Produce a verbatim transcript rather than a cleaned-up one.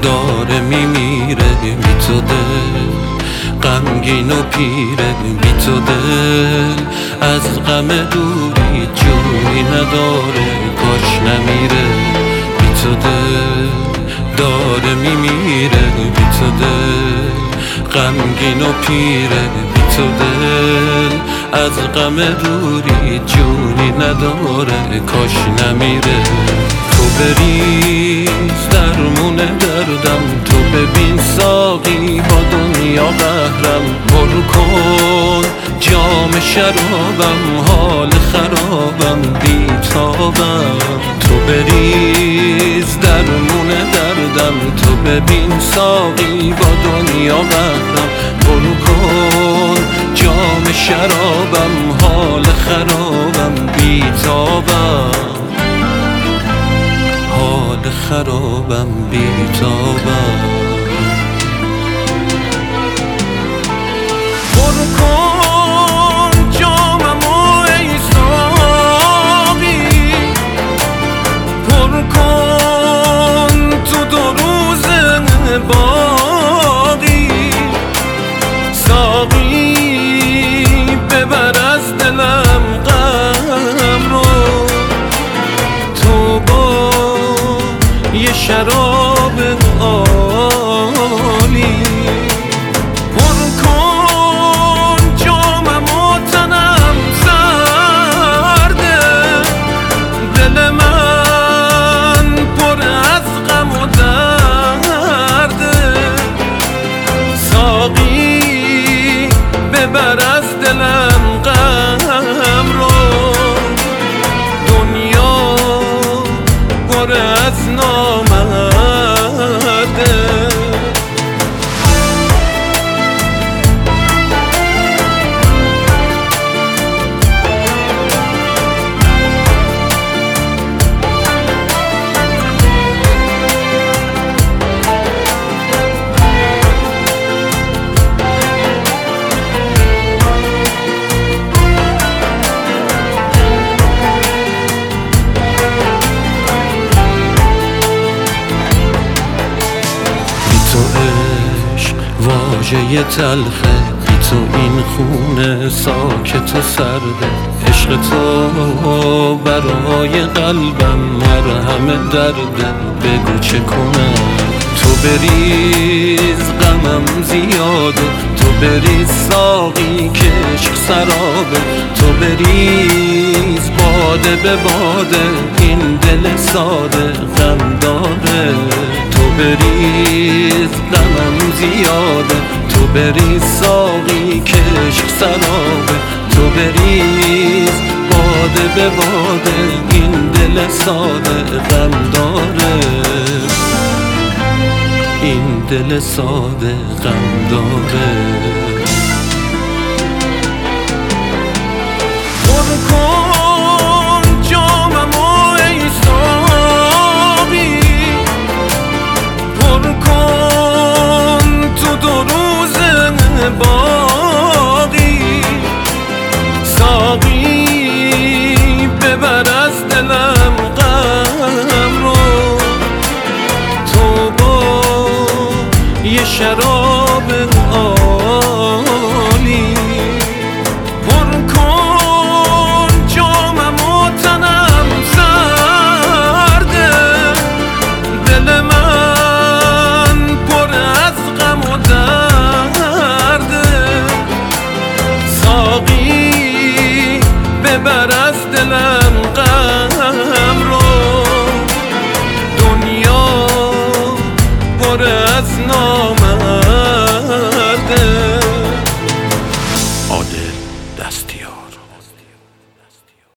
داره میمیره بی تو دل غمگین و پیره بی تو دل از غم دوری جونی نداره کاش نمیره بی تو دل داره میمیره بی تو دل غمگین و پیره بی تو دل از غم دوری جونی نداره کاش نمیره تو بریز درمون دردم تو ببین ساقی با دنیا قهرم پر کن جام شرابم حال خرابم بیتابم تو بریز درمون دردم تو ببین ساقی با دنیا قهرم پر کن جام شرابم حال خرابم بیتابم حال خرابم بیتابم پر کن جاممو ای ساقی پر کن تو دو روز باقی ساقی ببر از دلم غم رو تو با یه شراب عالی پر کن جامم و تنم سرده دل من پر از غم و درده ساقی ببر از دلم غم رو دنیا پر از نامرده واژه تلخه بی تو این خونه ساکت و سرده عشق تو برای قلبم مرهم درده بگو چه کنم تو بریز غمم زیاده تو بریز ساقی که عشق سرابه تو بریز باده به باده این دل ساده غم داره تو بریز غمم زیاده تو بریز ساقی که عشق سرابه تو بریز باده به باده این دل ساده غم داره این دل ساده غم داره پر کن جاممو ای ساقی پر کن تو دو روز باقی ساقی ببر از دلم غم رو تو با یه شراب عالی پر کن جامم و تنم سرده دل من پر از غم و درده ساقی ببر از دلم غم رو دنیا پر از نام